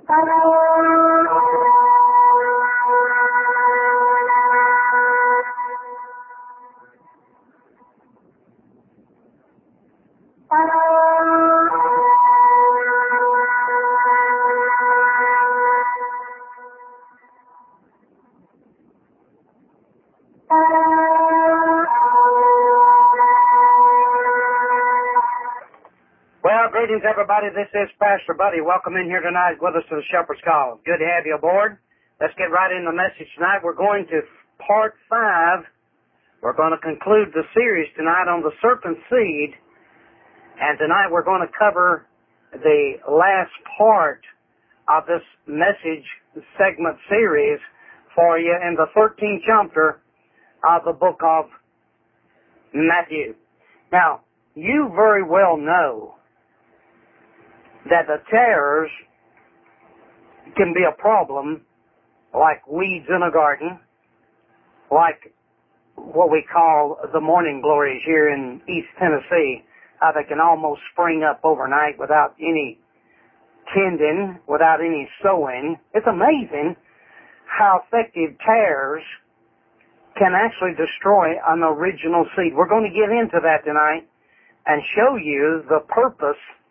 Well, greetings, everybody. This is Pastor Buddy. Welcome in here tonight with us to the Shepherd's Call. Good to have you aboard. Let's get right into the message tonight. We're going to part 5. We're going to conclude the series tonight on the serpent seed. And tonight we're going to cover the last part of this message segment series for you in the 13th chapter of the book of Matthew. Now, you very well know that the tares can be a problem, like weeds in a garden, like what we call the morning glories here in East Tennessee. They can almost spring up overnight without any tending, without any sowing. It's amazing how effective tares can actually destroy an original seed. We're going to get into that tonight and show you the purpose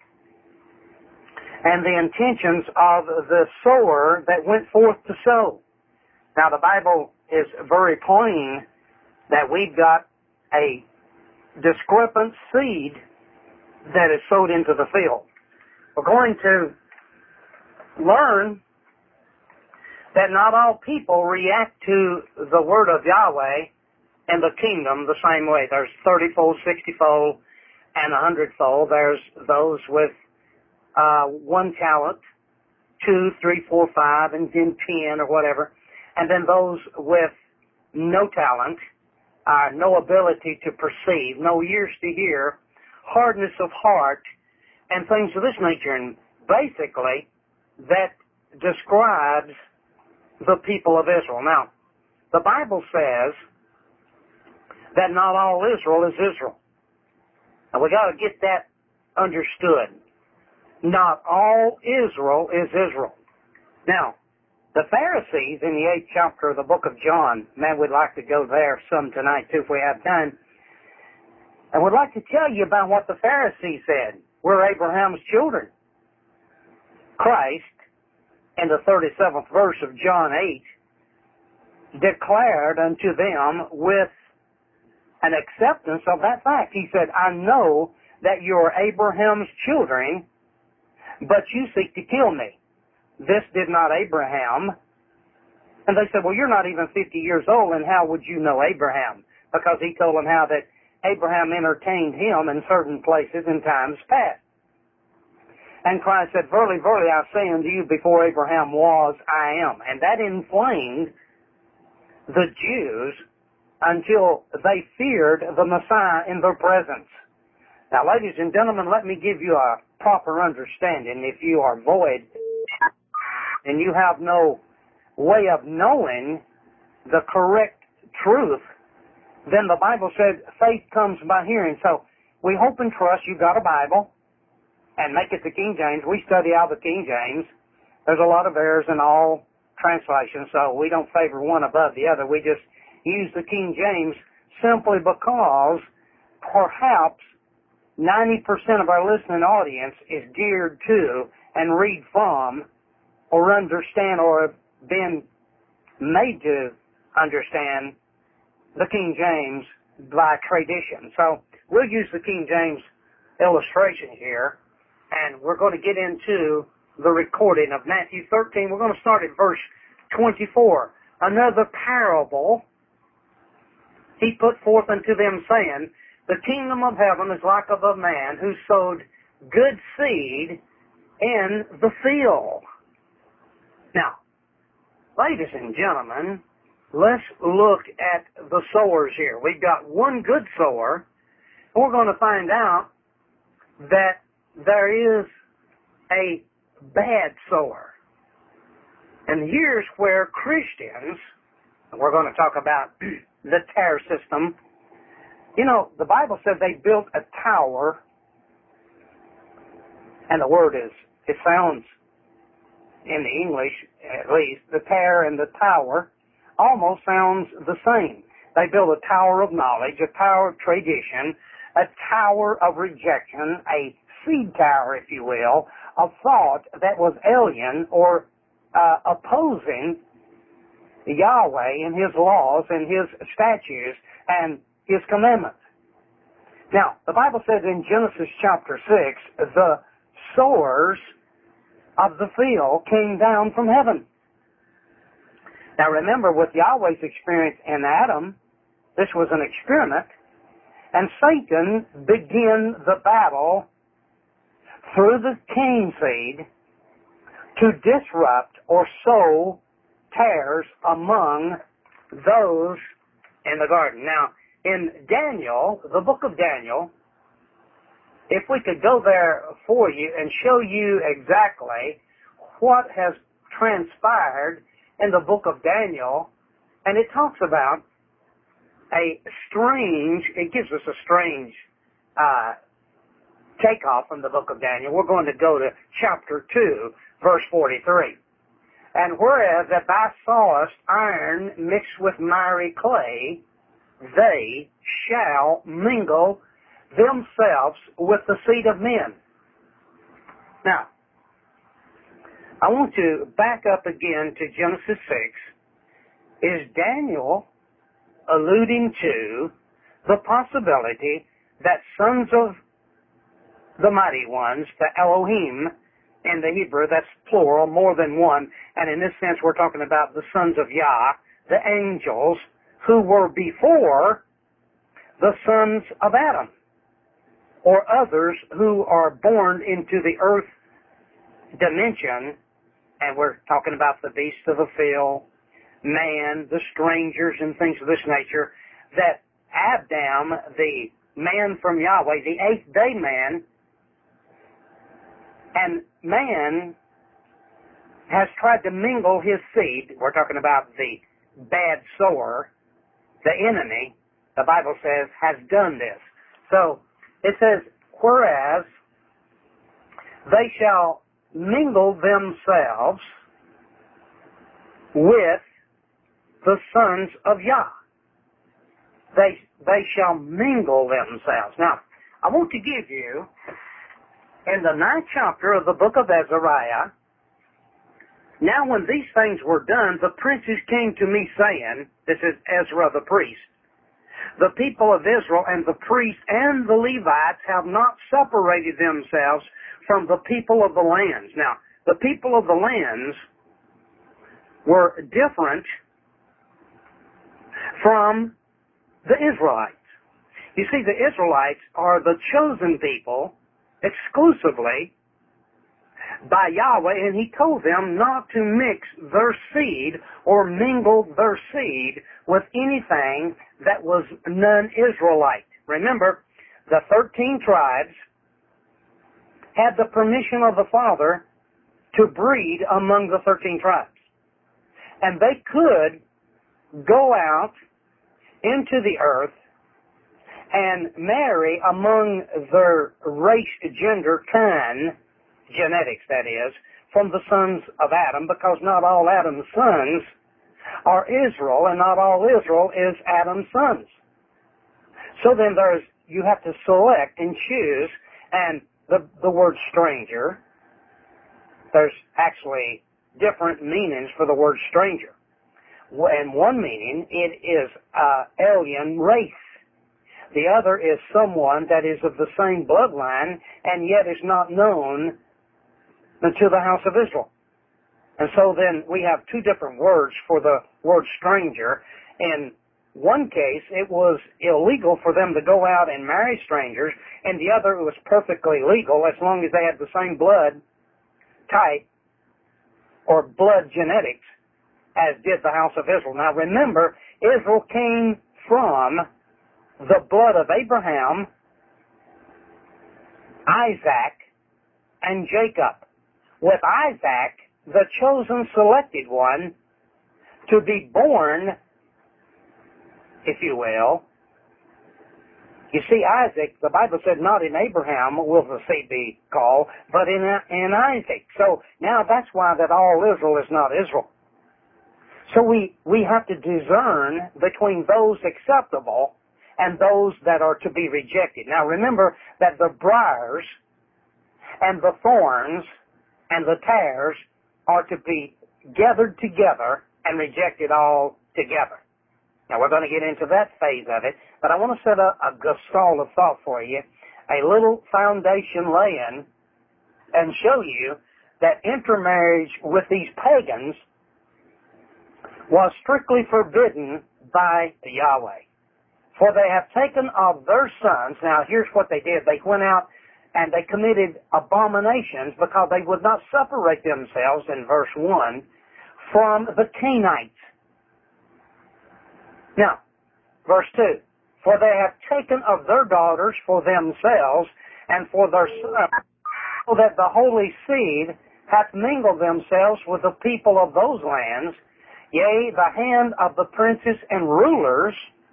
and the intentions of the sower that went forth to sow. Now, the Bible is very plain that we've got a discrepant seed that is sowed into the field. We're going to learn that not all people react to the word of Yahweh in the kingdom the same way. There's 30-fold, 60-fold, and 100-fold. There's those with 1 talent, 2, 3, 4, 5, and then 10 or whatever. And then those with no talent, no ability to perceive, no ears to hear, hardness of heart, and things of this nature. And basically, that describes the people of Israel. Now, the Bible says that not all Israel is Israel. Now, we got to get that understood. Not all Israel is Israel. Now, the Pharisees in the 8th chapter of the book of John, man, we'd like to go there some tonight too if we have time. And we'd like to tell you about what the Pharisees said. We're Abraham's children. Christ, in the 37th verse of John 8, declared unto them with an acceptance of that fact. He said, I know that you're Abraham's children, but you seek to kill me. This did not Abraham. And they said, well, you're not even 50 years old, and how would you know Abraham? Because he told them how that Abraham entertained him in certain places in times past. And Christ said, verily, verily, I say unto you, before Abraham was, I am. And that inflamed the Jews until they feared the Messiah in their presence. Now, ladies and gentlemen, let me give you a proper understanding. If you are void and you have no way of knowing the correct truth, then the Bible said faith comes by hearing. So we hope and trust you got a Bible, and make it the King James. We study out the King James. There's a lot of errors in all translations, so we don't favor one above the other. We just use the King James simply because perhaps 90% of our listening audience is geared to and read from or understand or have been made to understand the King James by tradition. So we'll use the King James illustration here, and we're going to get into the recording of Matthew 13. We're going to start at verse 24. Another parable he put forth unto them, saying, the kingdom of heaven is like of a man who sowed good seed in the field. Now, ladies and gentlemen, let's look at the sowers here. We've got one good sower, and we're going to find out that there is a bad sower. And here's where Christians, and we're going to talk about the tare system. You know, the Bible said they built a tower, and the word is, it sounds in the English at least, the tear and the tower almost sounds the same. They build a tower of knowledge, a tower of tradition, a tower of rejection, a seed tower, if you will, of thought that was alien or opposing Yahweh and His laws and His statutes and His commandments. Now, the Bible says in Genesis chapter 6, the sowers of the field came down from heaven. Now remember, with Yahweh's experience in Adam, this was an experiment, and Satan began the battle through the Cain seed to disrupt or sow tares among those in the garden. Now, in Daniel, the book of Daniel, if we could go there for you and show you exactly what has transpired in the book of Daniel, and it talks about it gives us a strange takeoff from the book of Daniel. We're going to go to chapter 2, verse 43. And whereas that thou sawest iron mixed with miry clay, they shall mingle themselves with the seed of men. Now, I want to back up again to Genesis 6. Is Daniel alluding to the possibility that sons of the mighty ones, the Elohim in the Hebrew, that's plural, more than one, and in this sense we're talking about the sons of Yah, the angels, who were before the sons of Adam, or others who are born into the earth dimension, and we're talking about the beasts of the field, man, the strangers, and things of this nature, that Adam, the man from Yahweh, the eighth-day man, and man has tried to mingle his seed. We're talking about the bad sower, the enemy, the Bible says, has done this. So, it says, whereas they shall mingle themselves with the sons of Yah. They shall mingle themselves. Now, I want to give you, in the 9th chapter of the book of Ezariah, now when these things were done, the princes came to me saying, this is Ezra the priest, the people of Israel and the priests and the Levites have not separated themselves from the people of the lands. Now, the people of the lands were different from the Israelites. You see, the Israelites are the chosen people exclusively by Yahweh, and He told them not to mix their seed or mingle their seed with anything that was non-Israelite. Remember, the 13 tribes had the permission of the Father to breed among the 13 tribes. And they could go out into the earth and marry among their race, gender, kind, genetics that is, from the sons of Adam, because not all Adam's sons are Israel, and not all Israel is Adam's sons. So then you have to select and choose, and the word stranger, there's actually different meanings for the word stranger. And one meaning, it is alien race. The other is someone that is of the same bloodline and yet is not known unto the house of Israel. And so then we have two different words for the word stranger. In one case, it was illegal for them to go out and marry strangers, and the other, it was perfectly legal as long as they had the same blood type or blood genetics as did the house of Israel. Now remember, Israel came from the blood of Abraham, Isaac, and Jacob. With Isaac, the chosen selected one, to be born, if you will, You see, Isaac, the Bible said, not in Abraham will the seed be called, but in Isaac. So now that's why that all Israel is not Israel. So we have to discern between those acceptable and those that are to be rejected. Now remember that the briars and the thorns and the tares are to be gathered together and rejected all together. Now we're going to get into that phase of it, but I want to set a gestalt of thought for you, a little foundation laying, and show you that intermarriage with these pagans was strictly forbidden by Yahweh. For they have taken of their sons. Now here's what they did. They went out and they committed abominations because they would not separate themselves, in verse 1, from the Canaanites. Now, verse 2, for they have taken of their daughters for themselves and for their sons, so that the holy seed hath mingled themselves with the people of those lands, yea, the hand of the princes and rulers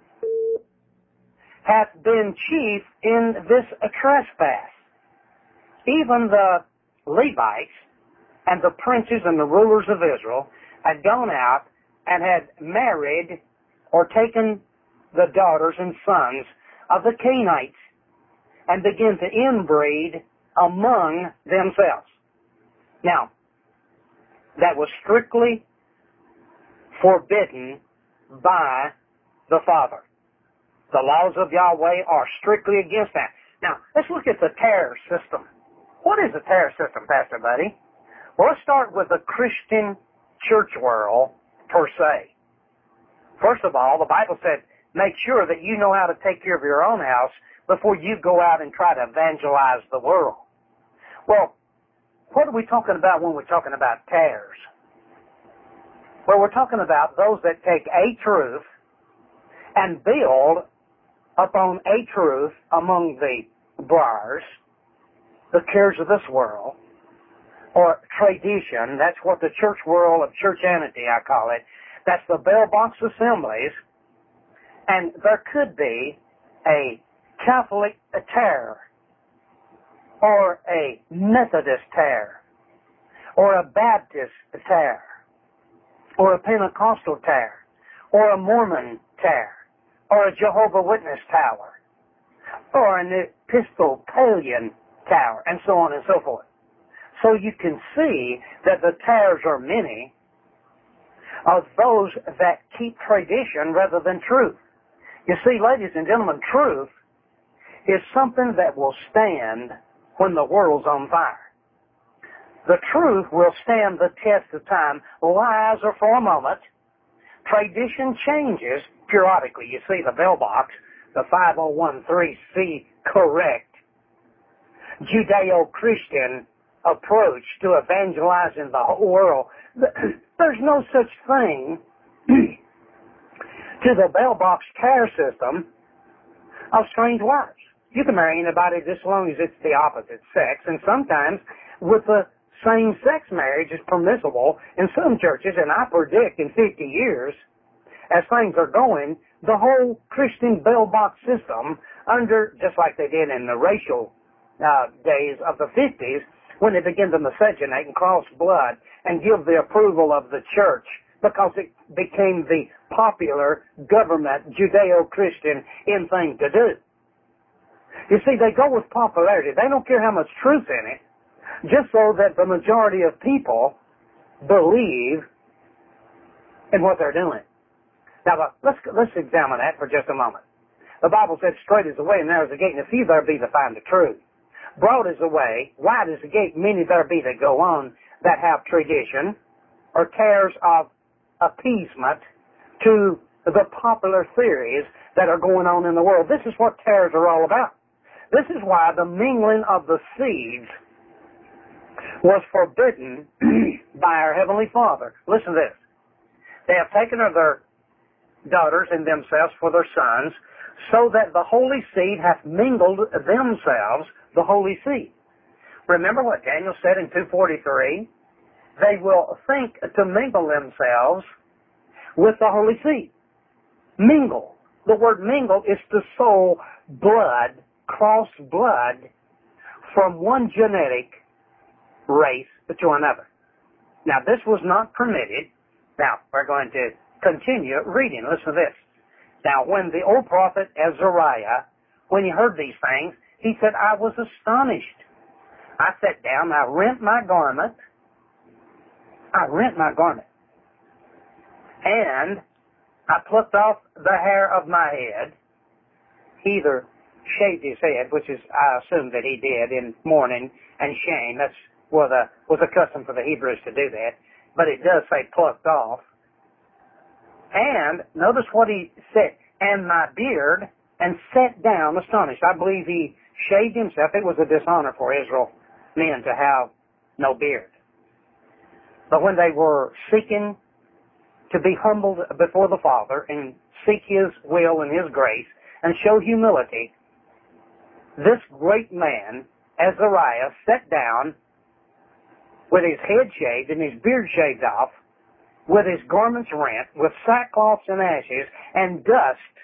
hath been chief in this trespass. Even the Levites and the princes and the rulers of Israel had gone out and had married or taken the daughters and sons of the Canaanites and began to inbreed among themselves. Now, that was strictly forbidden by the Father. The laws of Yahweh are strictly against that. Now, let's look at the tare system. What is a tare system, Pastor Buddy? Well, let's start with the Christian church world per se. First of all, the Bible said, make sure that you know how to take care of your own house before you go out and try to evangelize the world. Well, what are we talking about when we're talking about tares? Well, we're talking about those that take a truth and build upon a truth among the briars, the cares of this world, or tradition. That's what the church world of churchianity, I call it. That's the bell box assemblies. And there could be a Catholic tare, or a Methodist tare, or a Baptist tare, or a Pentecostal tare, or a Mormon tare, or a Jehovah Witness tower, or an Episcopalian tower, and so on and so forth. So you can see that the tares are many of those that keep tradition rather than truth. You see, ladies and gentlemen, truth is something that will stand when the world's on fire. The truth will stand the test of time. Lies are for a moment. Tradition changes periodically. You see, the bell box, the 5013C correct Judeo-Christian approach to evangelizing the whole world. There's no such thing to the bell box tare system of strange wives. You can marry anybody just as long as it's the opposite sex, and sometimes with the same-sex marriage is permissible in some churches, and I predict in 50 years, as things are going, the whole Christian bell box system under, just like they did in the racial days of the 50s, when they began to miscegenate and cross blood and give the approval of the church because it became the popular government Judeo-Christian in thing to do. You see, they go with popularity. They don't care how much truth in it, just so that the majority of people believe in what they're doing. Now, let's examine that for just a moment. The Bible said, straight is the way and narrow is the gate, and few there be that find the truth. Broad is the way, wide is the gate, many there be that go on that have tradition or cares of appeasement to the popular theories that are going on in the world. This is what tares are all about. This is why the mingling of the seeds was forbidden by our Heavenly Father. Listen to this. They have taken of their daughters and themselves for their sons, so that the holy seed hath mingled themselves, the holy seed. Remember what Daniel said in 2:43? They will think to mingle themselves with the holy seed. Mingle. The word mingle is to sow blood, cross blood, from one genetic race to another. Now, this was not permitted. Now, we're going to continue reading. Listen to this. Now, when the old prophet Azariah, when he heard these things, he said, I was astonished. I sat down, I rent my garment. And I plucked off the hair of my head. He either shaved his head, which is, I assume that he did in mourning and shame. That's was a custom for the Hebrews to do that. But it does say plucked off. And notice what he said, and my beard, and sat down astonished. I believe he shaved himself. It was a dishonor for Israel men to have no beard. But when they were seeking to be humbled before the Father and seek His will and His grace and show humility, this great man, Azariah, sat down with his head shaved and his beard shaved off, with his garments rent, with sackcloth and ashes, and dust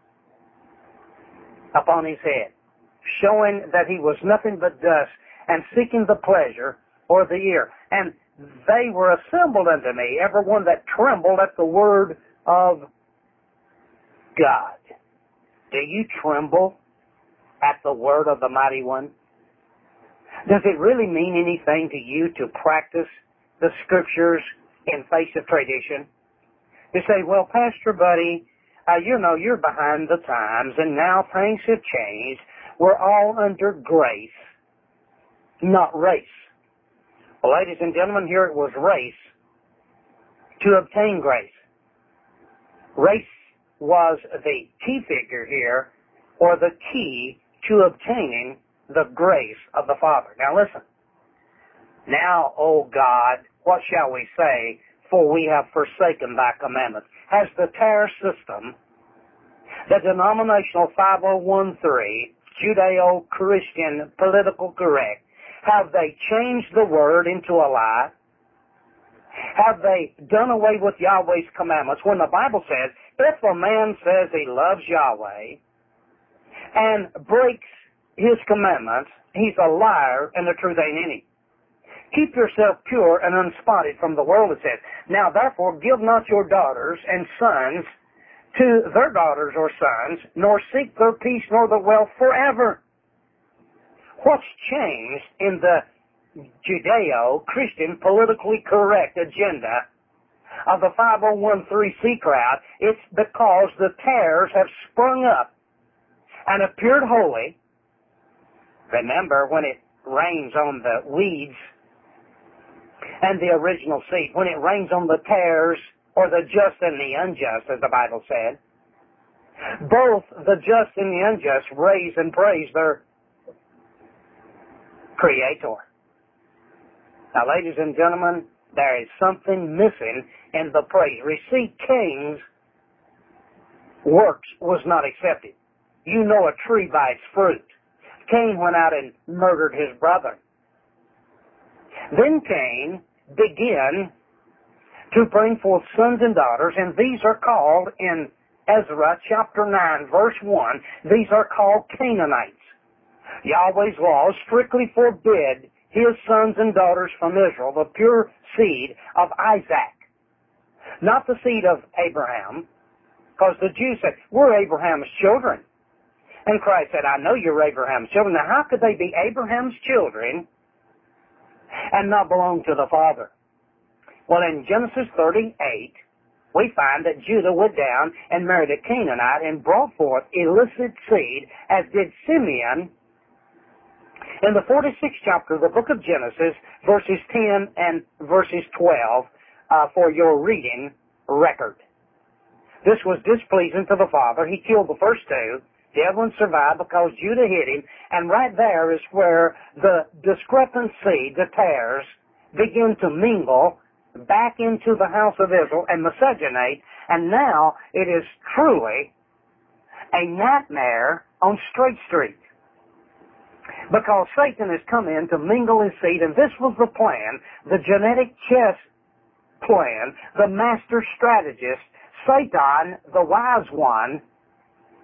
upon his head, showing that he was nothing but dust, and seeking the pleasure or the ear. And they were assembled unto me, every one that trembled at the word of God. Do you tremble at the word of the Mighty One? Does it really mean anything to you to practice the Scriptures in face of tradition? You say, well, Pastor Buddy, you're behind the times, and now things have changed. We're all under grace, not race. Well, ladies and gentlemen, here it was race to obtain grace. Race was the key figure here, or the key to obtaining the grace of the Father. Now listen. Now, O God, what shall we say? For we have forsaken thy commandments. Has the TAR system, the denominational 5013, Judeo-Christian political correct, have they changed the word into a lie? Have they done away with Yahweh's commandments when the Bible says, if a man says he loves Yahweh and breaks his commandments, he's a liar and the truth ain't in him. Keep yourself pure and unspotted from the world, it says. Now therefore give not your daughters and sons to their daughters or sons, nor seek their peace nor their wealth forever. What's changed in the Judeo-Christian politically correct agenda of the 5013C crowd? It's because the tares have sprung up and appeared holy. Remember, when it rains on the weeds and the original seed, when it rains on the tares, or the just and the unjust, as the Bible said, both the just and the unjust raise and praise their Creator. Now, ladies and gentlemen, there is something missing in the praise. Receive Cain's works was not accepted. You know a tree by its fruit. Cain went out and murdered his brother. Then Cain began to bring forth sons and daughters, and these are called in Ezra chapter 9, verse 1, these are called Canaanites. Yahweh's laws strictly forbid his sons and daughters from Israel, the pure seed of Isaac, not the seed of Abraham, because the Jews said, we're Abraham's children. And Christ said, I know you're Abraham's children. Now, how could they be Abraham's children and not belong to the Father? Well, in Genesis 38, we find that Judah went down and married a Canaanite and brought forth illicit seed, as did Simeon. In the 46th chapter of the book of Genesis, verses 10 and verses 12, for your reading record. This was displeasing to the Father. He killed the first two. The other one survived because Judah hit him. And right there is where the discrepant seed, the tares, begin to mingle back into the house of Israel and miscegenate. And now it is truly a nightmare on Straight Street. Because Satan has come in to mingle his seed, and this was the plan, the genetic chess plan, the master strategist, Satan, the wise one,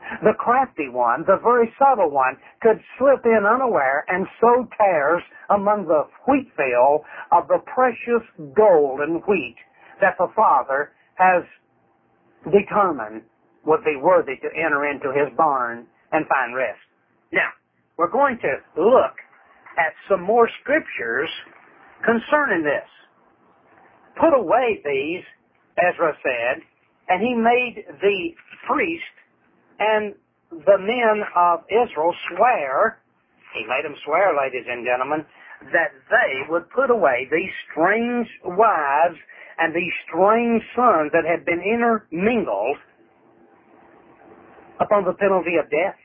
The crafty one, the very subtle one, could slip in unaware and sow tares among the wheat field of the precious gold and wheat that the Father has determined would be worthy to enter into his barn and find rest. Now, we're going to look at some more scriptures concerning this. Put away these, Ezra said, and he made the priest and the men of Israel swear, he made them swear, ladies and gentlemen, that they would put away these strange wives and these strange sons that had been intermingled upon the penalty of death.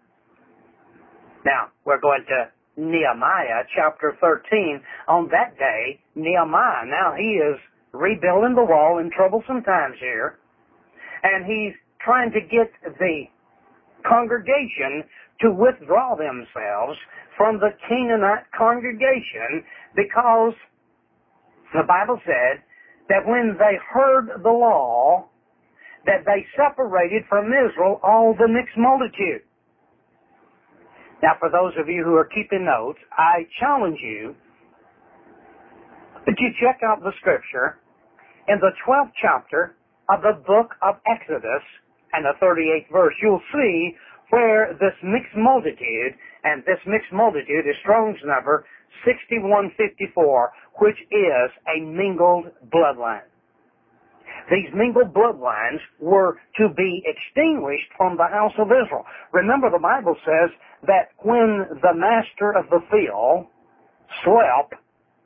Now, we're going to Nehemiah chapter 13. On that day, Nehemiah, now he is rebuilding the wall in troublesome times here, and he's trying to get the congregation to withdraw themselves from the Canaanite congregation, because the Bible said that when they heard the law, that they separated from Israel all the mixed multitude. Now, for those of you who are keeping notes, I challenge you that you check out the scripture in the 12th chapter of the book of Exodus and the 38th verse. You'll see where this mixed multitude, and this mixed multitude is Strong's number 6154, which is a mingled bloodline. These mingled bloodlines were to be extinguished from the house of Israel. Remember, the Bible says that when the master of the field slept,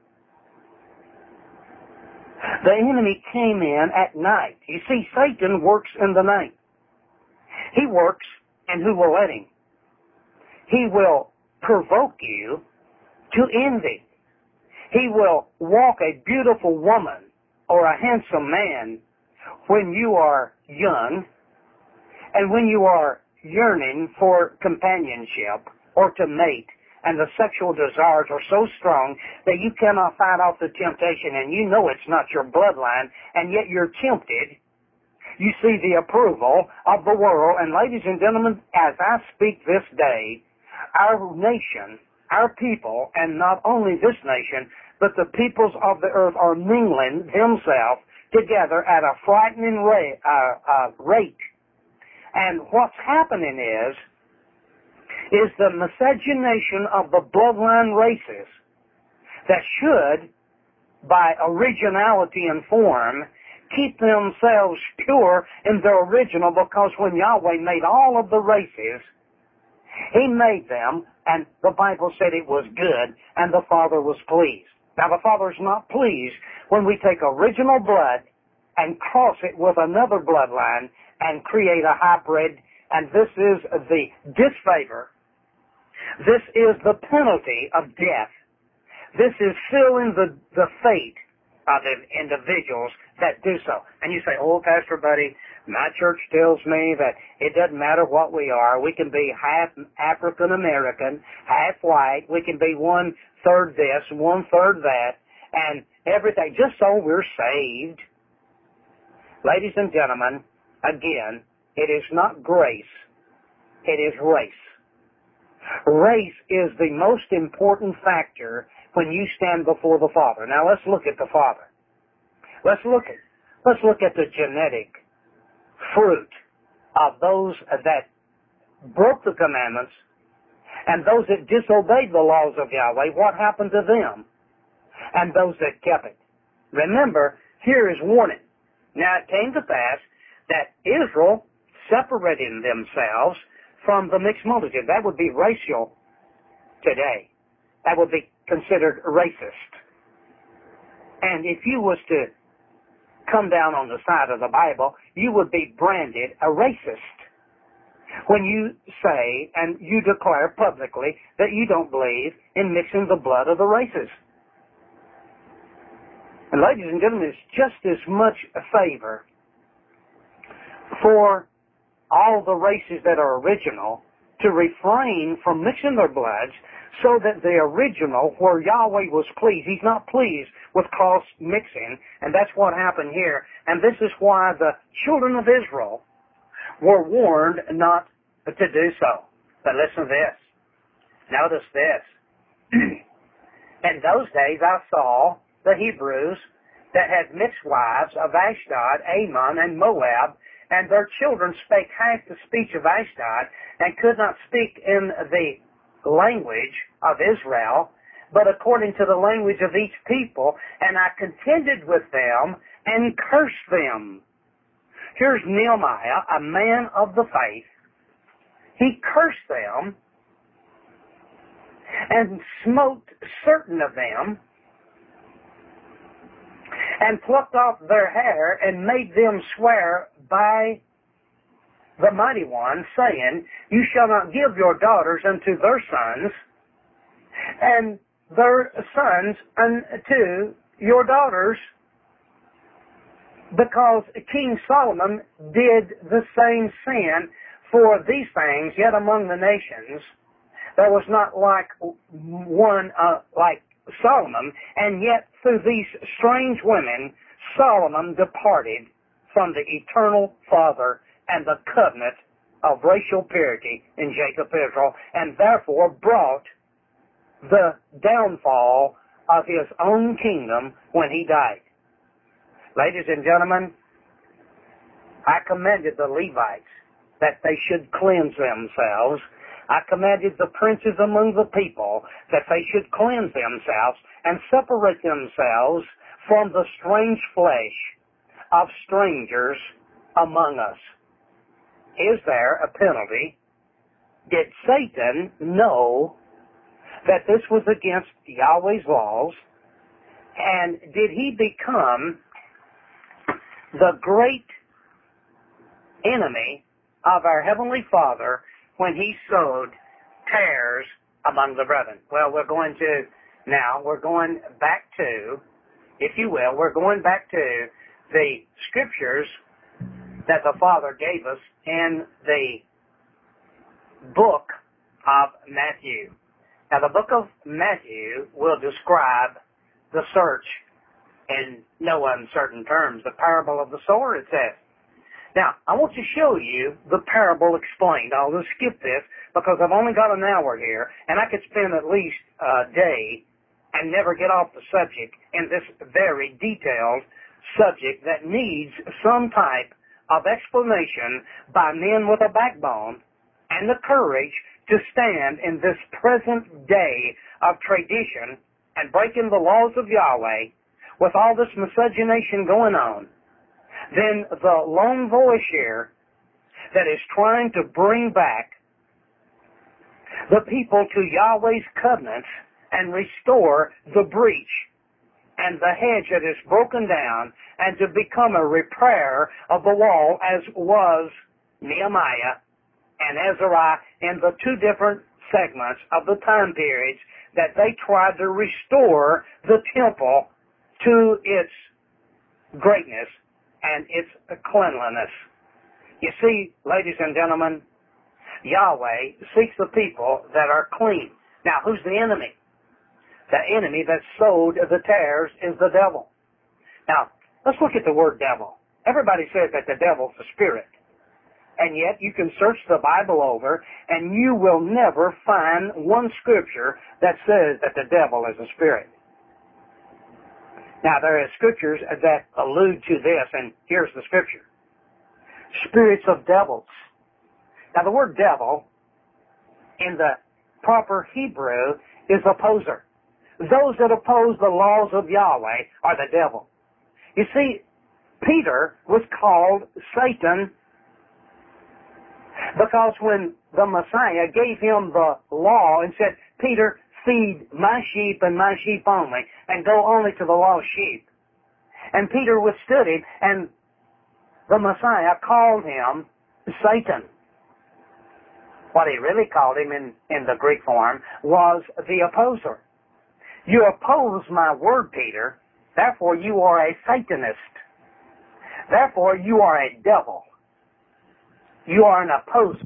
the enemy came in at night. You see, Satan works in the night. He works, and who will let him? He will provoke you to envy. He will walk a beautiful woman or a handsome man when you are young and when you are yearning for companionship or to mate, and the sexual desires are so strong that you cannot fight off the temptation, and you know it's not your bloodline, and yet you're tempted. You see the approval of the world, and ladies and gentlemen, as I speak this day, our nation, our people, and not only this nation, but the peoples of the earth are mingling themselves together at a frightening rate. And what's happening is the miscegenation of the bloodline races that should, by originality and form, keep themselves pure in their original, because when Yahweh made all of the races, He made them, and the Bible said it was good, and the Father was pleased. Now, the Father's not pleased when we take original blood and cross it with another bloodline and create a hybrid, and this is the disfavor. This is the penalty of death. This is sealing the fate of the individuals that do so. And you say, oh, Pastor Buddy, my church tells me that it doesn't matter what we are. We can be half African American, half white. We can be 1/3 this, 1/3 that, and everything, just so we're saved. Ladies and gentlemen, again, it is not grace. It is race. Race is the most important factor when you stand before the Father. Now let's look at the Father. Let's look at the genetic fruit of those that broke the commandments and those that disobeyed the laws of Yahweh. What happened to them? And those that kept it. Remember, here is warning. Now it came to pass that Israel separated themselves from the mixed multitude. That would be racial today. That would be considered racist. And if you was to come down on the side of the Bible, you would be branded a racist when you say and you declare publicly that you don't believe in mixing the blood of the races. And ladies and gentlemen, it's just as much a favor for all the races that are original to refrain from mixing their bloods, so that the original, where Yahweh was pleased, He's not pleased with cross-mixing, and that's what happened here. And this is why the children of Israel were warned not to do so. But listen to this. Notice this. In those days I saw the Hebrews that had mixed wives of Ashdod, Ammon, and Moab, and their children spake half the speech of Ashdod, and could not speak in the language of Israel, but according to the language of each people, and I contended with them and cursed them. Here's Nehemiah, a man of the faith. He cursed them and smote certain of them, and plucked off their hair, and made them swear by the Mighty One, saying, You shall not give your daughters unto their sons, and their sons unto your daughters, because King Solomon did the same sin for these things, yet among the nations there was not like one like Solomon, and yet through these strange women Solomon departed from the eternal Father and the covenant of racial purity in Jacob Israel, and therefore brought the downfall of his own kingdom when he died. Ladies and gentlemen, I commanded the Levites that they should cleanse themselves. I commanded the princes among the people that they should cleanse themselves and separate themselves from the strange flesh of strangers among us. Is there a penalty? Did Satan know that this was against Yahweh's laws? And did he become the great enemy of our Heavenly Father when he sowed tares among the brethren? Well, we're going back to, if you will, we're going back to the scriptures that the Father gave us in the book of Matthew. Now, the book of Matthew will describe the search in no uncertain terms. The parable of the sower, it says. Now, I want to show you the parable explained. I'll just skip this because I've only got an hour here, and I could spend at least a day and never get off the subject in this very detailed subject that needs some type of explanation by men with a backbone and the courage to stand in this present day of tradition and breaking the laws of Yahweh with all this miscegenation going on. Then the lone voice here that is trying to bring back the people to Yahweh's covenants and restore the breach and the hedge that is broken down, and to become a repairer of the wall, as was Nehemiah and Ezra in the two different segments of the time periods that they tried to restore the temple to its greatness and its cleanliness. You see, ladies and gentlemen, Yahweh seeks the people that are clean. Now, who's the enemy? The enemy that sowed the tares is the devil. Now, let's look at the word devil. Everybody says that the devil's a spirit. And yet you can search the Bible over and you will never find one scripture that says that the devil is a spirit. Now, there are scriptures that allude to this, and here's the scripture. Spirits of devils. Now, the word devil in the proper Hebrew is opposer. Those that oppose the laws of Yahweh are the devil. You see, Peter was called Satan because when the Messiah gave him the law and said, Peter, feed my sheep and my sheep only, and go only to the lost sheep. And Peter withstood him, and the Messiah called him Satan. What he really called him in the Greek form was the opposer. You oppose my word, Peter, therefore you are a Satanist. Therefore you are a devil. You are an opposer.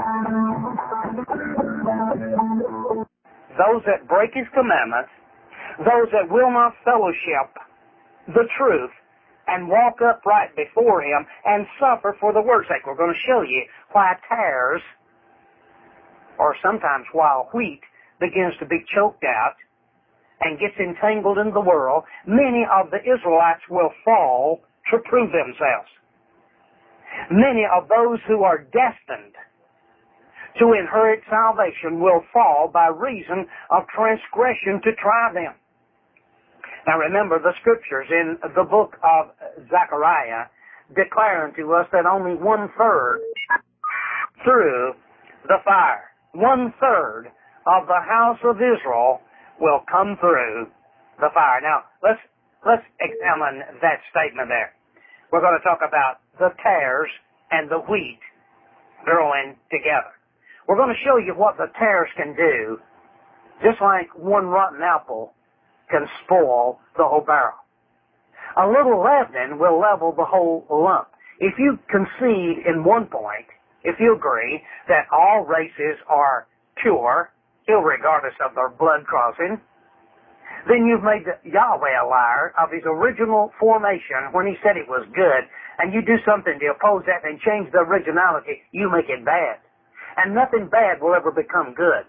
Those that break his commandments, those that will not fellowship the truth and walk upright before Him and suffer for the word's sake. We're going to show you why tares, or sometimes while wheat begins to be choked out and gets entangled in the world, many of the Israelites will fall to prove themselves. Many of those who are destined to inherit salvation will fall by reason of transgression to try them. Now remember, the scriptures in the book of Zechariah declare unto us that only 1/3 through the fire. 1/3 of the house of Israel will come through the fire. Now, let's examine that statement there. We're going to talk about the tares and the wheat growing together. We're going to show you what the tares can do, just like one rotten apple can spoil the whole barrel. A little leavening will level the whole lump. If you concede in one point, if you agree that all races are pure, irregardless of their blood crossing, then you've made Yahweh a liar of His original formation when He said it was good, and you do something to oppose that and change the originality, you make it bad. And nothing bad will ever become good.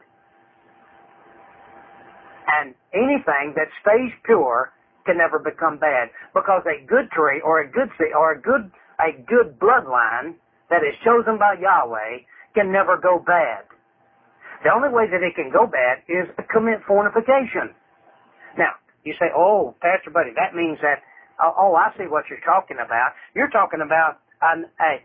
And anything that stays pure can never become bad, because a good tree or a good seed or a good bloodline that is chosen by Yahweh can never go bad. The only way that it can go bad is to commit fornication. Now, you say, oh, Pastor Buddy, that means that, oh, I see what you're talking about. You're talking about an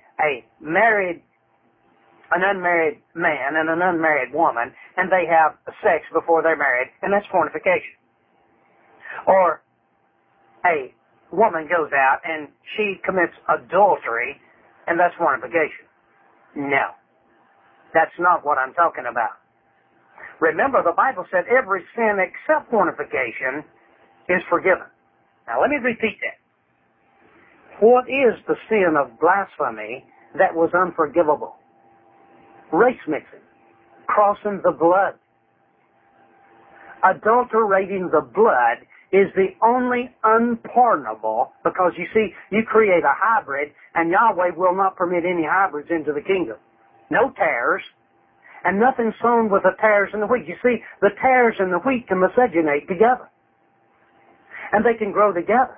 unmarried man and an unmarried woman, and they have sex before they're married, and that's fornication. Or a woman goes out and she commits adultery, and that's fornication. No, that's not what I'm talking about. Remember, the Bible said every sin except fornication is forgiven. Now, let me repeat that. What is the sin of blasphemy that was unforgivable? Race mixing, crossing the blood. Adulterating the blood is the only unpardonable, because you see, you create a hybrid, and Yahweh will not permit any hybrids into the kingdom. No tares, and nothing sown with the tares and the wheat. You see, the tares and the wheat can miscegenate together, and they can grow together.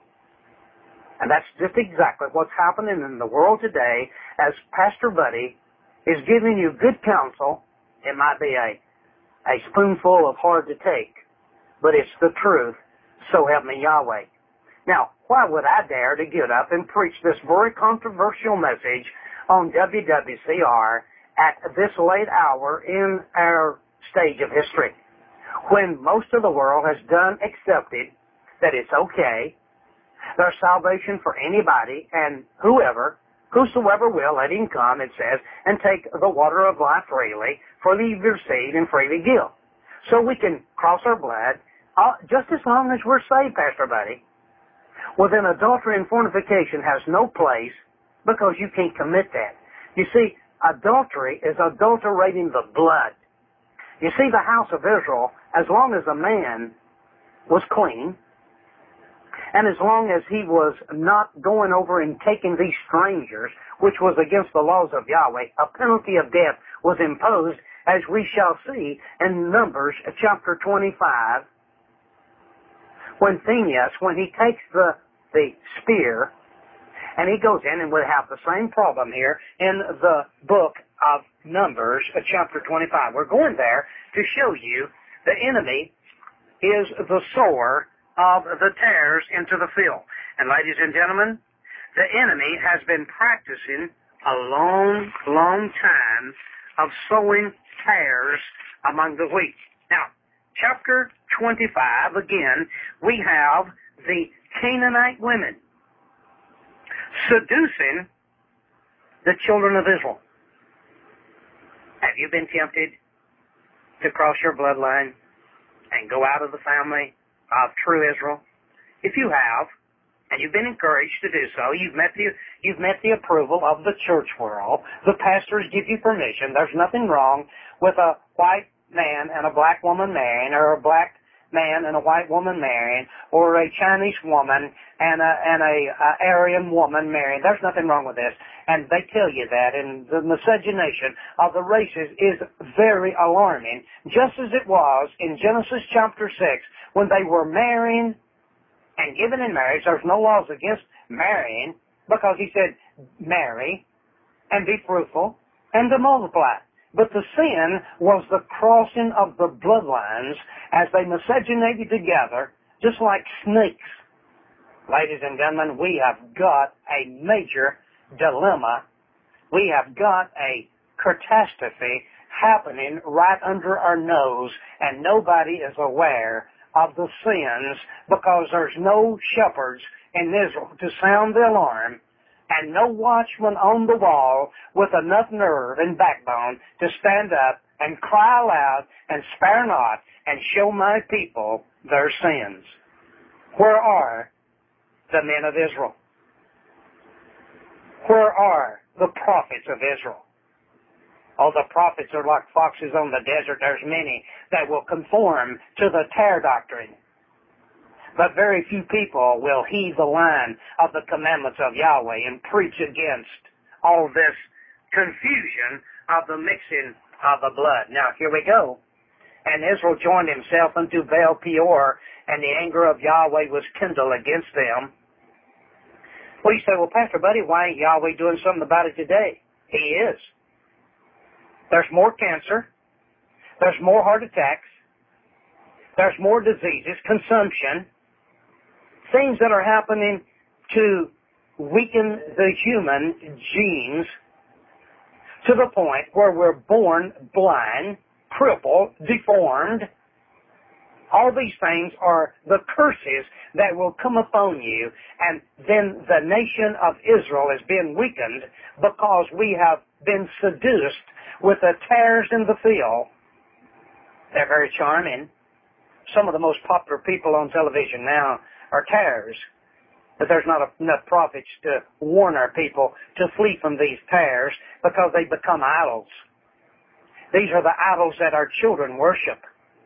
And that's just exactly what's happening in the world today, as Pastor Buddy is giving you good counsel. It might be a spoonful of hard to take, but it's the truth, so help me Yahweh. Now, why would I dare to get up and preach this very controversial message on WWCR at this late hour in our stage of history, when most of the world has done accepted that it's okay, there's salvation for anybody and whosoever will, let him come, it says, and take the water of life freely, freely receive and freely give. So we can cross our blood just as long as we're saved, Pastor Buddy. Well, then adultery and fornication has no place, because you can't commit that. You see, adultery is adulterating the blood. You see, the house of Israel, as long as a man was clean, and as long as he was not going over and taking these strangers, which was against the laws of Yahweh, a penalty of death was imposed, as we shall see in Numbers chapter 25, when Phinehas, when he takes the spear, and he goes in, and we'll have the same problem here in the book of Numbers chapter 25. We're going there to show you the enemy is the sower of the tares into the field. And ladies and gentlemen, the enemy has been practicing a long, long time of sowing tares among the wheat. Now, chapter 25, again, we have the Canaanite women seducing the children of Israel. Have you been tempted to cross your bloodline and go out of the family of true Israel? If you have, and you've been encouraged to do so, you've met the approval of the church world. The pastors give you permission. There's nothing wrong with a white man and a black woman marrying, or a black man and a white woman marrying, or a Chinese woman and a Aryan woman marrying. There's nothing wrong with this. And they tell you that, and the miscegenation of the races is very alarming, just as it was in Genesis chapter 6, when they were marrying and given in marriage. There's no laws against marrying, because he said, marry and be fruitful and to multiply. But the sin was the crossing of the bloodlines as they miscegenated together, just like snakes. Ladies and gentlemen, we have got a major dilemma. We have got a catastrophe happening right under our nose, and nobody is aware of the sins, because there's no shepherds in Israel to sound the alarm, and no watchman on the wall with enough nerve and backbone to stand up and cry aloud and spare not and show my people their sins. Where are the men of Israel? Where are the prophets of Israel? Oh, the prophets are like foxes on the desert. There's many that will conform to the tare doctrine. But very few people will heed the line of the commandments of Yahweh and preach against all this confusion of the mixing of the blood. Now, here we go. And Israel joined himself unto Baal Peor, and the anger of Yahweh was kindled against them. Well, you say, well, Pastor Buddy, why ain't Yahweh doing something about it today? He is. There's more cancer. There's more heart attacks. There's more diseases, consumption, things that are happening to weaken the human genes to the point where we're born blind, crippled, deformed. All these things are the curses that will come upon you, and then the nation of Israel is being weakened because we have been seduced with the tares in the field. They're very charming. Some of the most popular people on television now are tares. But there's not enough prophets to warn our people to flee from these tares, because they become idols. These are the idols that our children worship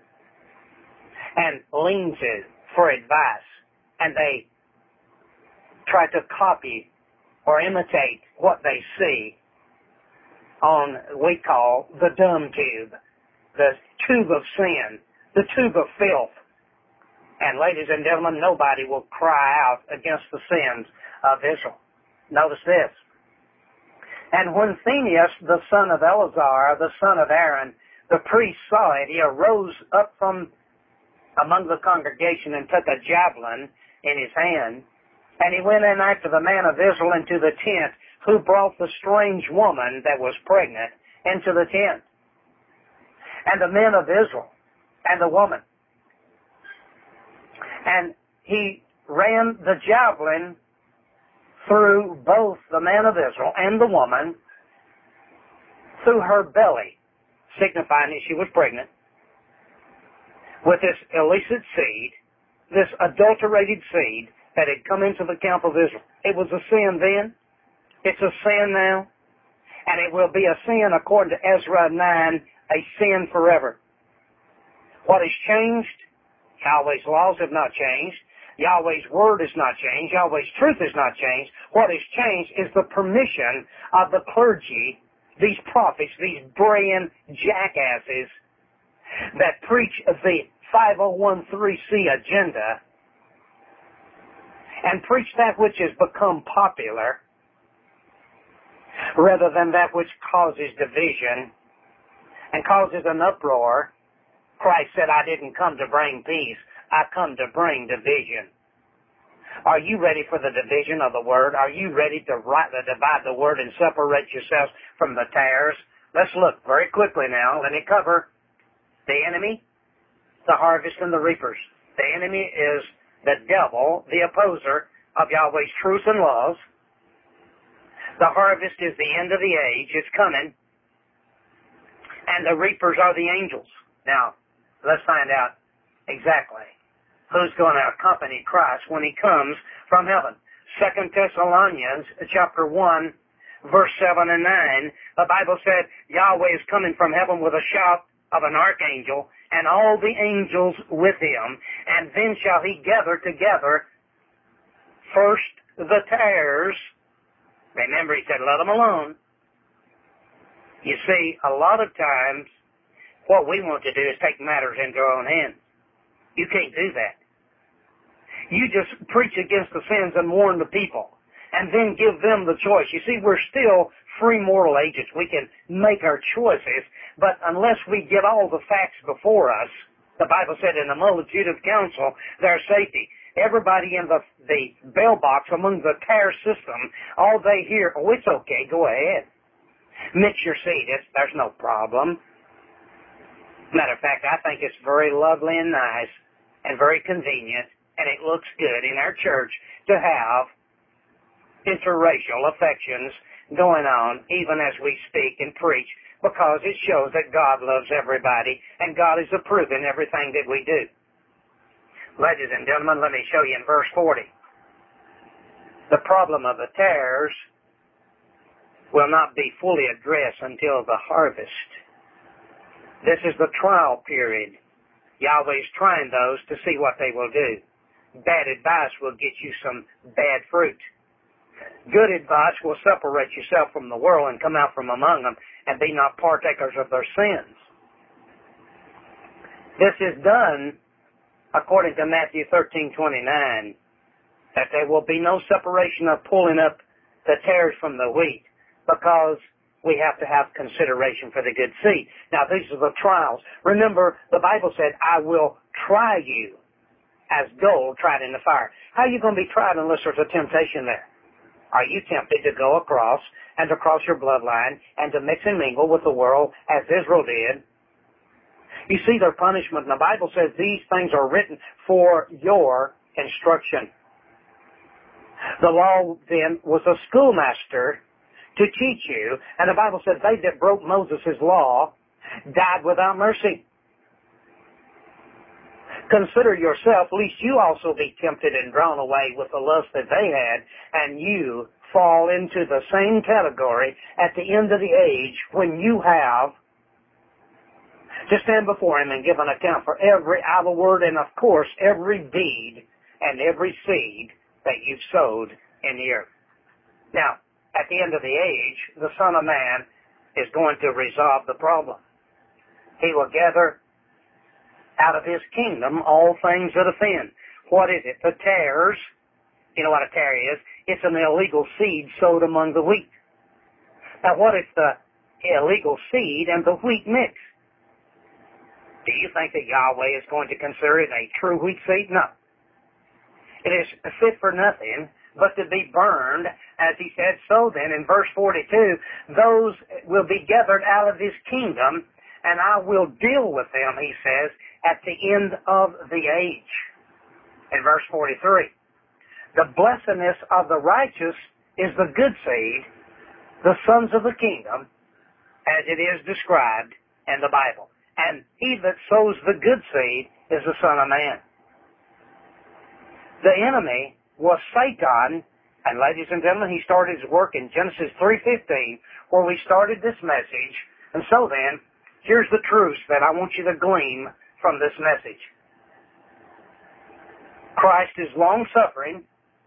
and lean to for advice. And they try to copy or imitate what they see on, we call, the dumb tube, the tube of sin, the tube of filth. And ladies and gentlemen, nobody will cry out against the sins of Israel. Notice this. And when Phinehas, the son of Eleazar, the son of Aaron, the priest, saw it, he arose up from among the congregation and took a javelin in his hand. And he went in after the man of Israel into the tent, who brought the strange woman that was pregnant into the tent. And the men of Israel and the woman. And he ran the javelin through both the man of Israel and the woman, through her belly, signifying that she was pregnant, with this illicit seed, this adulterated seed that had come into the camp of Israel. It was a sin then. It's a sin now. And it will be a sin, according to Ezra 9, a sin forever. What has changed? Yahweh's laws have not changed. Yahweh's word has not changed. Yahweh's truth has not changed. What has changed is the permission of the clergy, these prophets, these braying jackasses that preach the 501(c)(3) agenda and preach that which has become popular rather than that which causes division and causes an uproar. Christ said, I didn't come to bring peace. I come to bring division. Are you ready for the division of the word? Are you ready to divide the word and separate yourselves from the tares? Let's look very quickly now. Let me cover the enemy, the harvest, and the reapers. The enemy is the devil, the opposer of Yahweh's truth and laws. The harvest is the end of the age. It's coming. And the reapers are the angels. Now, let's find out exactly who's going to accompany Christ when he comes from heaven. 2 Thessalonians chapter 1, verse 7 and 9, the Bible said, Yahweh is coming from heaven with a shout of an archangel, and all the angels with him. And then shall he gather together first the tares. Remember, he said, let them alone. You see, a lot of times, what we want to do is take matters into our own hands. You can't do that. You just preach against the sins and warn the people, and then give them the choice. You see, we're still free moral agents. We can make our choices, but unless we get all the facts before us, the Bible said in the multitude of counsel, there's safety. Everybody in the bell box among the tare system, all they hear, oh, it's okay, go ahead. Mix your seed, there's no problem. Matter of fact, I think it's very lovely and nice and very convenient, and it looks good in our church to have interracial affections going on even as we speak and preach, because it shows that God loves everybody and God is approving everything that we do. Ladies and gentlemen, let me show you in verse 40. The problem of the tares will not be fully addressed until the harvest. This is the trial period. Yahweh's trying those to see what they will do. Bad advice will get you some bad fruit. Good advice will separate yourself from the world and come out from among them and be not partakers of their sins. This is done according to Matthew 13:29, that there will be no separation of pulling up the tares from the wheat, because we have to have consideration for the good seed. Now, these are the trials. Remember, the Bible said, I will try you as gold tried in the fire. How are you going to be tried unless there's a temptation there? Are you tempted to go across and to cross your bloodline and to mix and mingle with the world as Israel did? You see their punishment, and the Bible says these things are written for your instruction. The law then was a schoolmaster to teach you, and the Bible said they that broke Moses' law died without mercy. Consider yourself, lest you also be tempted and drawn away with the lust that they had, and you fall into the same category at the end of the age when you have to stand before him and give an account for every idle word and, of course, every deed and every seed that you've sowed in the earth. Now, at the end of the age, the Son of Man is going to resolve the problem. He will gather out of his kingdom all things that offend. What is it? The tares. You know what a tare is? It's an illegal seed sowed among the wheat. Now, what if the illegal seed and the wheat mix? Do you think that Yahweh is going to consider it a true wheat seed? No. It is fit for nothing but to be burned, as he said. So then, in verse 42, those will be gathered out of his kingdom, and I will deal with them, he says, at the end of the age. In verse 43, the blessedness of the righteous is the good seed, the sons of the kingdom, as it is described in the Bible. And he that sows the good seed is the Son of Man. The enemy was Satan, and ladies and gentlemen, he started his work in Genesis 3:15, where we started this message. And so then, here's the truth that I want you to glean from this message. Christ is long-suffering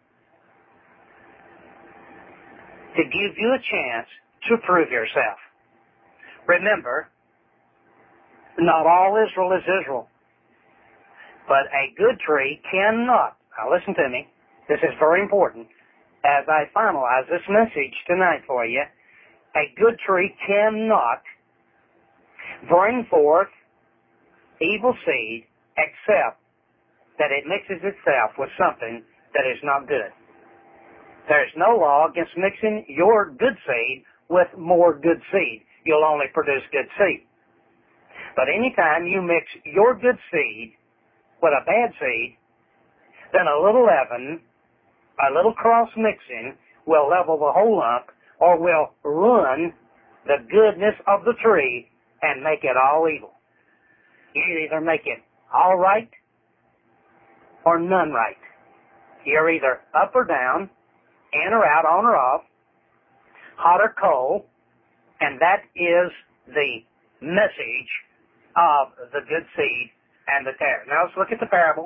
to give you a chance to prove yourself. Remember, not all Israel is Israel. But a good tree cannot, now listen to me, this is very important, as I finalize this message tonight for you, a good tree cannot bring forth evil seed except that it mixes itself with something that is not good. There's no law against mixing your good seed with more good seed. You'll only produce good seed. But anytime you mix your good seed with a bad seed, then a little leaven, a little cross mixing will level the whole lump, or will ruin the goodness of the tree and make it all evil. You either make it all right or none right. You're either up or down, in or out, on or off, hot or cold, and that is the message of the good seed and the tares. Now let's look at the parable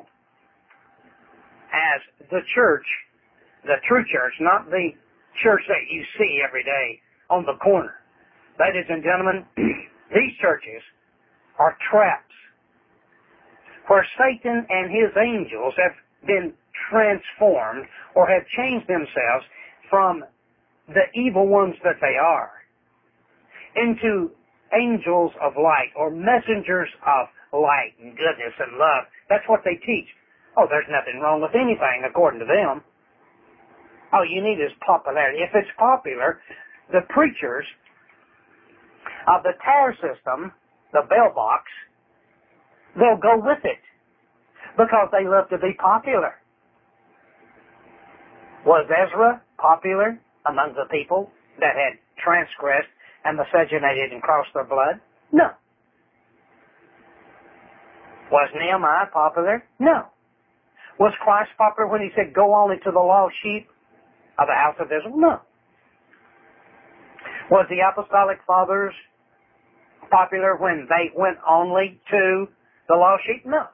as the church, the true church, not the church that you see every day on the corner. Ladies and gentlemen, these churches are traps where Satan and his angels have been transformed or have changed themselves from the evil ones that they are into angels of light or messengers of light and goodness and love. That's what they teach. Oh, there's nothing wrong with anything according to them. All you need is popularity. If it's popular, the preachers of the tare system, the bell box, they'll go with it because they love to be popular. Was Ezra popular among the people that had transgressed and miscegenated and crossed their blood? No. Was Nehemiah popular? No. Was Christ popular when he said, go only to the lost sheep of the house of Israel? No. Was the apostolic fathers popular when they went only to the lost sheep? No.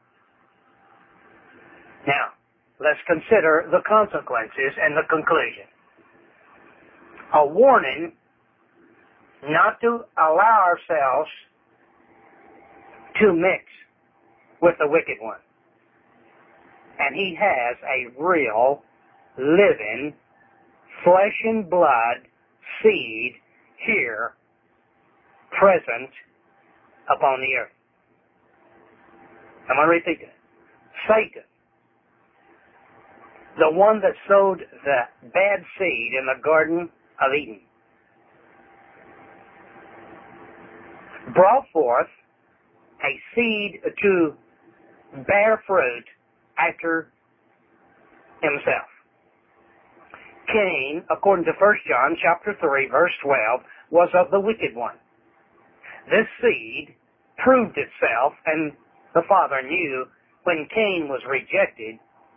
Now, let's consider the consequences and the conclusion. A warning not to allow ourselves to mix with the wicked one. And he has a real, living, flesh and blood seed here, present upon the earth. I'm going to repeat it. Satan, the one that sowed the bad seed in the Garden of Eden, brought forth a seed to bear fruit after himself. Cain, according to 1 John chapter 3, verse 12, was of the wicked one. This seed proved itself, and the Father knew when Cain was rejected,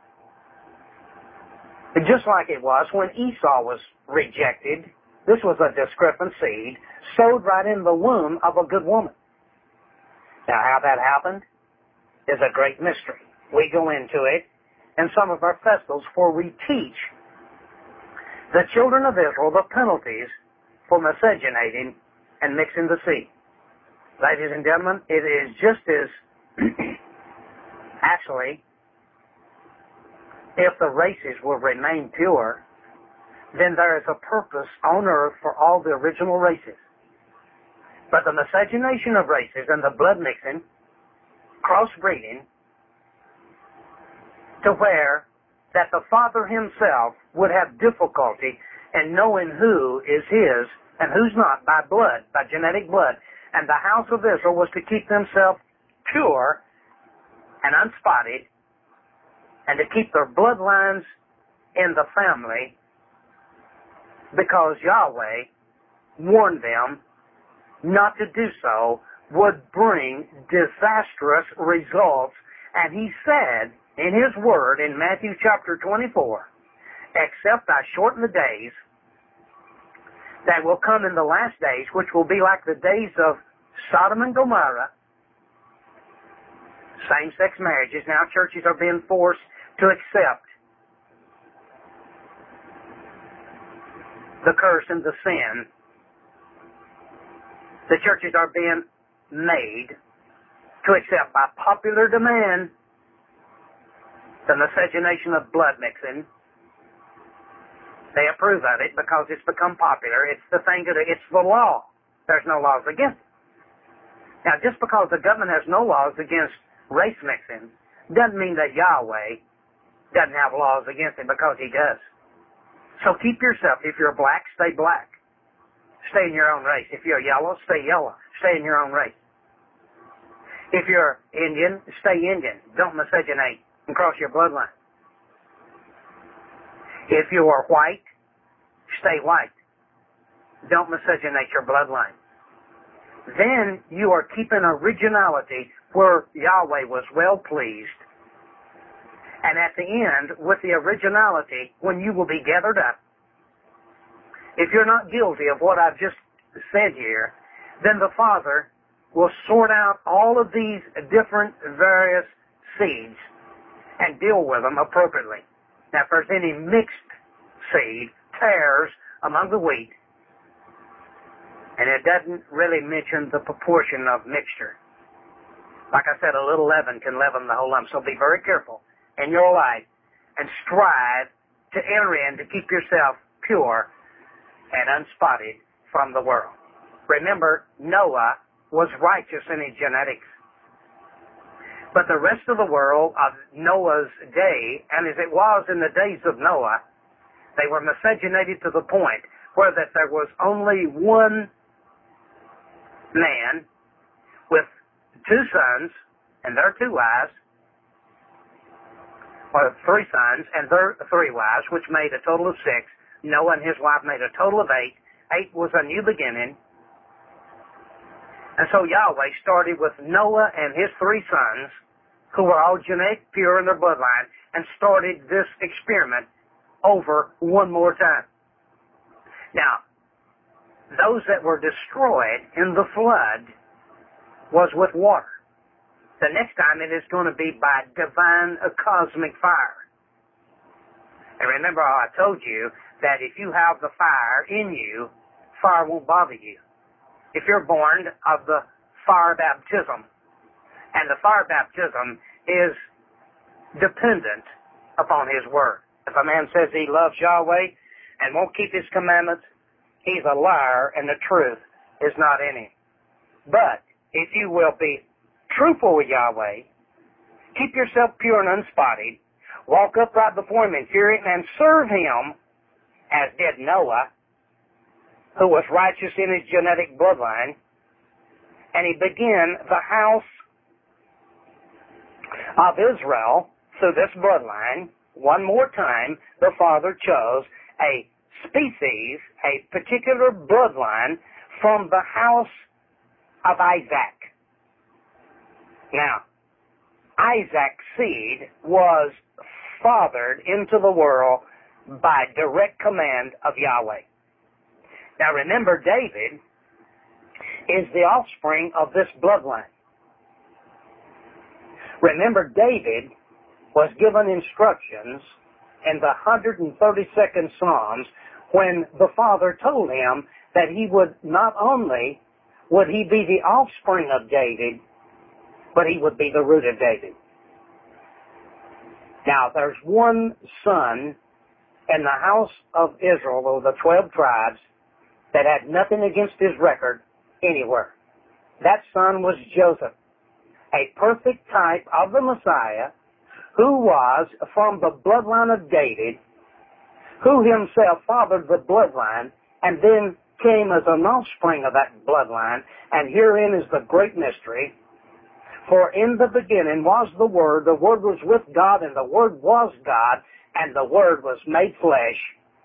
just like it was when Esau was rejected. This was a discrepant seed sowed right in the womb of a good woman. Now, how that happened is a great mystery. We go into it in some of our festivals where we teach the children of Israel the penalties for miscegenating and mixing the seed. Ladies and gentlemen, it is just as actually, if the races will remain pure, then there is a purpose on earth for all the original races. But the miscegenation of races and the blood mixing, crossbreeding, to where that the Father himself would have difficulty in knowing who is his and who's not by blood, by genetic blood. And the house of Israel was to keep themselves pure and unspotted and to keep their bloodlines in the family because Yahweh warned them not to do so would bring disastrous results. And he said in his word in Matthew chapter 24, except I shorten the days that will come in the last days, which will be like the days of Sodom and Gomorrah, same-sex marriages. Now churches are being forced to accept the curse and the sin. The churches are being made to accept by popular demand the miscegenation of blood mixing. They approve of it because it's become popular. It's the thing to do. It's the law. There's no laws against it. Now, just because the government has no laws against race mixing doesn't mean that Yahweh doesn't have laws against it, because he does. So keep yourself. If you're black, stay black. Stay in your own race. If you're yellow, stay yellow. Stay in your own race. If you're Indian, stay Indian. Don't miscegenate and cross your bloodline. If you are white, stay white. Don't miscegenate your bloodline. Then you are keeping originality where Yahweh was well pleased. And at the end, with the originality, when you will be gathered up, if you're not guilty of what I've just said here, then the Father will sort out all of these different various seeds and deal with them appropriately. Now, if there's any mixed seed, tares among the wheat, and it doesn't really mention the proportion of mixture. Like I said, a little leaven can leaven the whole lump, so be very careful in your life and strive to enter in to keep yourself pure and unspotted from the world. Remember, Noah was righteous in his genetics. But the rest of the world of Noah's day, and as it was in the days of Noah, they were miscegenated to the point where that there was only one man with two sons and their two wives, or three sons and their three wives, which made a total of six. Noah and his wife made a total of eight. Eight was a new beginning. And so Yahweh started with Noah and his three sons, who were all genetic pure in their bloodline, and started this experiment over one more time. Now, those that were destroyed in the flood was with water. The next time it is going to be by divine cosmic fire. And remember how I told you that if you have the fire in you, fire won't bother you. If you're born of the fire baptism, and the fire baptism is dependent upon His Word. If a man says he loves Yahweh and won't keep His commandments, he's a liar and the truth is not in him. But if you will be truthful with Yahweh, keep yourself pure and unspotted, walk upright before Him in fear and serve Him as did Noah, who was righteous in his genetic bloodline, and he began the house of Israel through this bloodline. One more time, the Father chose a species, a particular bloodline from the house of Isaac. Now, Isaac's seed was fathered into the world by direct command of Yahweh. Now remember, David is the offspring of this bloodline. Remember, David was given instructions in the 132nd Psalms when the Father told him that he would not only would he be the offspring of David, but he would be the root of David. Now, there's one son in the house of Israel, of the 12 tribes, that had nothing against his record anywhere. That son was Joseph, a perfect type of the Messiah, who was from the bloodline of David, who himself fathered the bloodline, and then came as an offspring of that bloodline. And herein is the great mystery. For in the beginning was the Word was with God, and the Word was God, and the Word was made flesh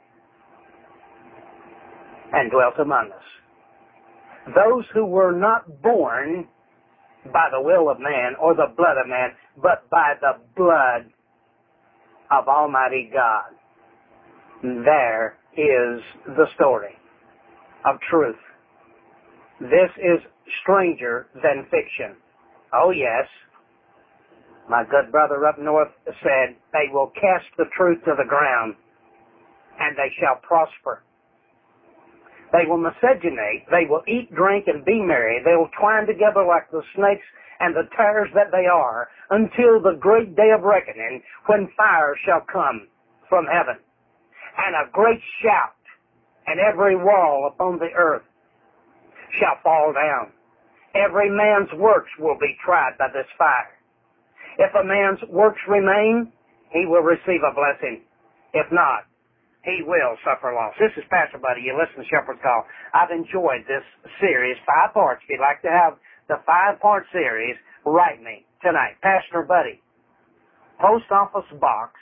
and dwelt among us. Those who were not born by the will of man or the blood of man, but by the blood of Almighty God. There is the story of truth. This is stranger than fiction. Oh yes, my good brother up north said, they will cast the truth to the ground, and they shall prosper. They will miscegenate, they will eat, drink, and be merry. They will twine together like the snakes and the tares that they are, until the great day of reckoning, when fire shall come from heaven, and a great shout, and every wall upon the earth shall fall down. Every man's works will be tried by this fire. If a man's works remain, he will receive a blessing. If not, he will suffer loss. This is Pastor Buddy. You listen to Shepherd's Call. I've enjoyed this series, 5 parts. If you'd like to have the 5-part series, write me tonight. Pastor Buddy, Post Office Box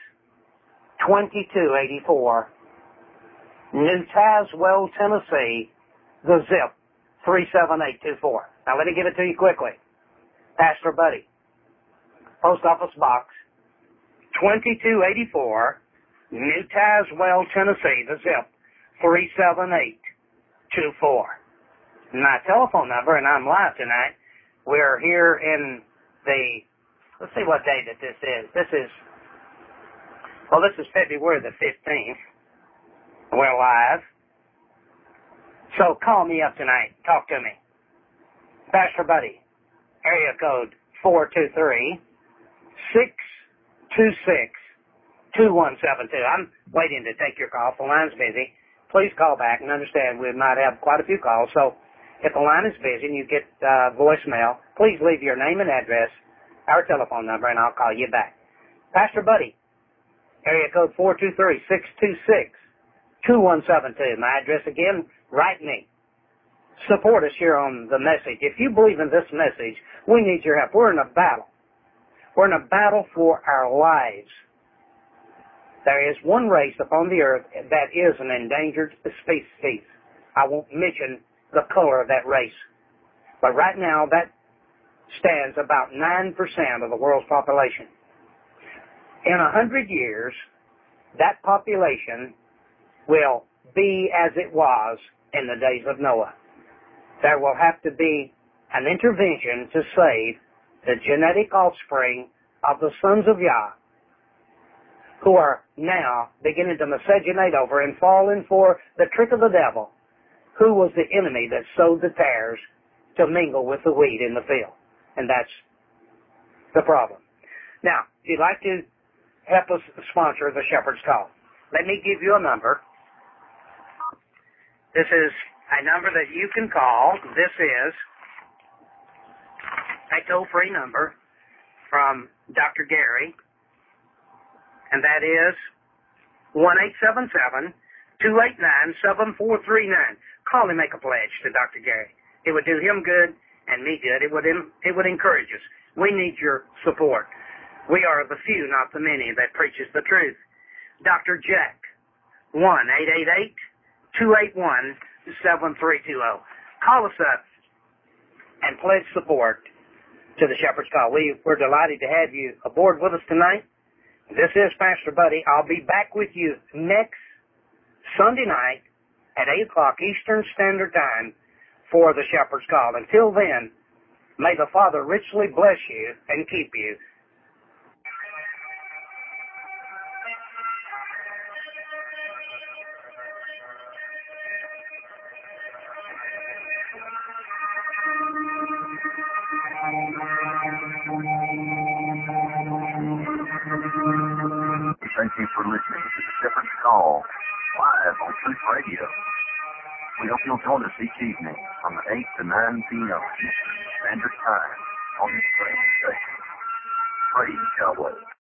2284, New Tazewell, Tennessee, the zip 37824. Now let me give it to you quickly. Pastor Buddy, Post Office Box 2284, New Tazewell, Tennessee, the zip 37824. My telephone number, and I'm live tonight, We're here in let's see what day that this is. This is February the 15th. We're live. So call me up tonight. Talk to me. Pastor Buddy, area code 423-626-2172. I'm waiting to take your call. If the line's busy, please call back and understand we might have quite a few calls. So if the line is busy and you get voicemail, please leave your name and address, our telephone number, and I'll call you back. Pastor Buddy, area code 423-626-2172. My address again, write me. Support us here on the message. If you believe in this message, we need your help. We're in a battle. We're in a battle for our lives. There is one race upon the earth that is an endangered species. I won't mention the color of that race. But right now, that stands about 9% of the world's population. In 100 years, that population will be as it was in the days of Noah. There will have to be an intervention to save the genetic offspring of the sons of Yah, who are now beginning to miscegenate over and falling for the trick of the devil, who was the enemy that sowed the tares to mingle with the wheat in the field. And that's the problem. Now, if you'd like to help us sponsor the Shepherd's Call, let me give you a number. This is a number that you can call. This is a toll-free number from Dr. Gary, and that is 1-877-289-7439. Call and make a pledge to Dr. Gary. It would do him good and me good. It would encourage us. We need your support. We are the few, not the many, that preaches the truth. Dr. Jack, 1-888-281-7320. Call us up and pledge support to the Shepherd's Call. We're delighted to have you aboard with us tonight. This is Pastor Buddy. I'll be back with you next Sunday night at 8 o'clock Eastern Standard Time for the Shepherd's Call. Until then, may the Father richly bless you and keep you. Thank you for listening to the Shepherd's Call, live on Truth Radio. We hope you'll join us each evening from 8 to 9 p.m. Eastern Standard Time on this radio station. Praise Yahweh.